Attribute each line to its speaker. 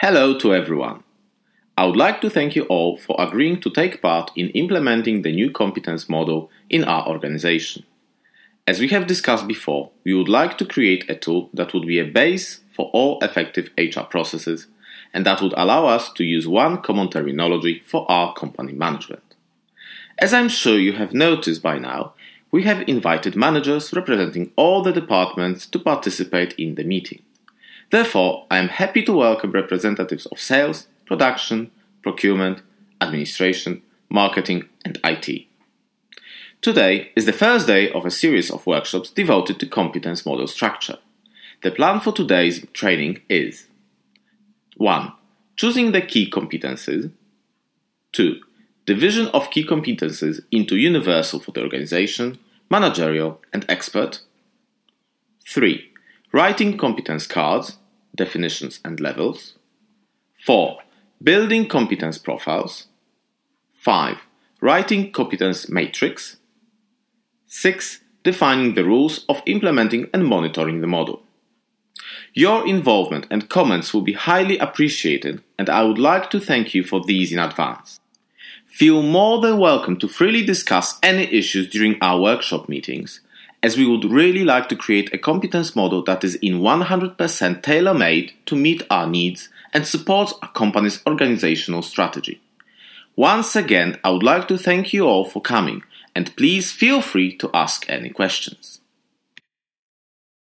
Speaker 1: Hello to everyone. I would like to thank you all for agreeing to take part in implementing the new competence model in our organization. As we have discussed before, we would like to create a tool that would be a base for all effective HR processes and that would allow us to use one common terminology for our company management. As I'm sure you have noticed by now, we have invited managers representing all the departments to participate in the meeting. Therefore, I am happy to welcome representatives of sales, production, procurement, administration, marketing, and IT. Today is the first day of a series of workshops devoted to competence model structure. The plan for today's training is 1. Choosing the key competences. 2. Division of key competences into universal for the organization, managerial, and expert. 3. Writing competence cards, definitions and levels. 4. Building competence profiles. 5. Writing competence matrix. 6. Defining the rules of implementing and monitoring the model. Your involvement and comments will be highly appreciated, and I would like to thank you for these in advance. Feel more than welcome to freely discuss any issues during our workshop meetings, as we would really like to create a competence model that is in 100% tailor-made to meet our needs and supports our company's organizational strategy. Once again, I would like to thank you all for coming, and please feel free to ask any questions.